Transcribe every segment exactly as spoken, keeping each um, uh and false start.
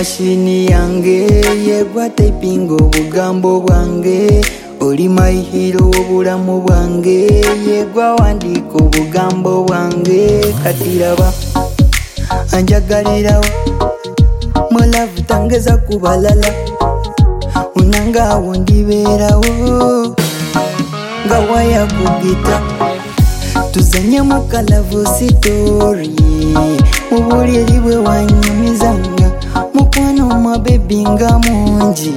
mashini yange yegwa typing obugambo bwange. Oli my hero obulamu bwange yegwa wandika obugambo bwange. Katiraba anjagalirawo mulavu tangeza kubalala unanga awo ndibeerawo nga waya kugita tuzanye mu kalavu sitori mubuliri bwe wanyumizanga mukwano mwa bebi nga mungi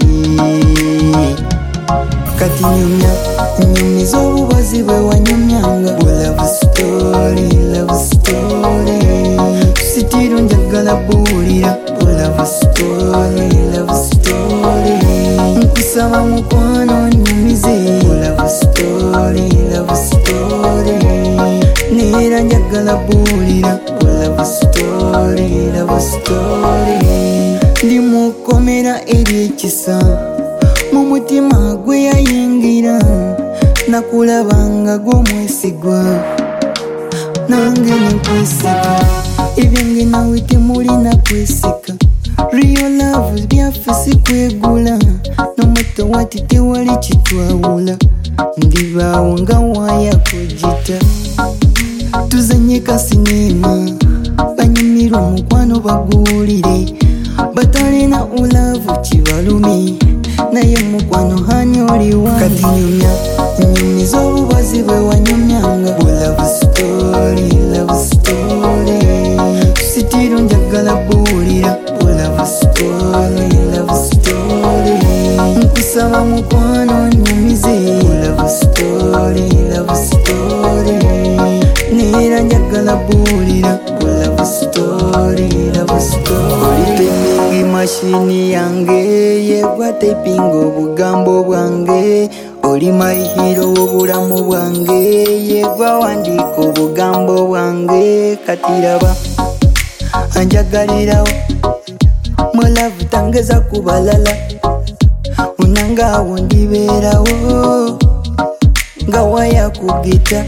kati nyumya nyumiza obubazi bwe wanyumyanga. Love story, love story sitiro njagala buulira. Love story, love story nkusaba mukwano nyumize. Love story, love story neera njagala buulira. Love story, love story ndi mukomera ery'ekisa mu mutima gwe yayingira nakulabanga gw'omwesigwa nange nenkwesiga ebyange nawe temulina kwesika. Real love byaffe si kwegula no matter what tewali kitwawula ndibaawo nga waya kugita tuzanye kasinema banyumirwa mukwano baguulire batalina ulavu kibalumi naye mukwano hani oliwa. Kati nyumya nyumiza obubazi bwe wanyumyanga. Love story, love story sitiro njagala buulira. Love story, love story nkusaba mukwano nyumize. Love story, love story neera njagala buulira. Love story, love story mashini yange yegwa typing obugambo bwange. Oli my hero obulamu bwange yegwa wandika obugambo bwange. Katiraba anjagalirawo mulavu tangeza kubalala unanga awo ndibeerawo nga waya kugita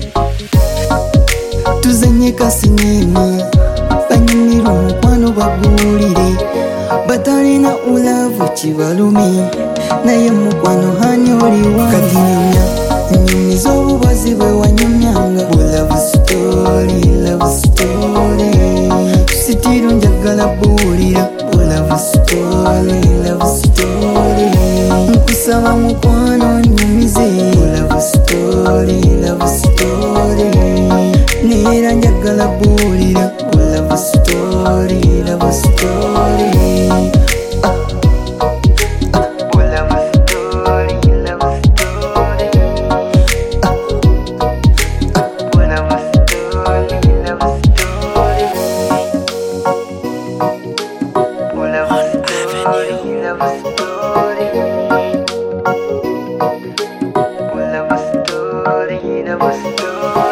tuzanye kasinema banyumirwa mukwano baguulire batalina ulavu kibalumi naye mukwano hani oliwa. Kati nyumya nyumiza obubazi bwe wanyumyanga. Love story, love story sitiro njagala buulira. Love story, love story nkusaba mukwano nyumize. Love story, love story neera njagala buulira. Love story, love story love story, love story.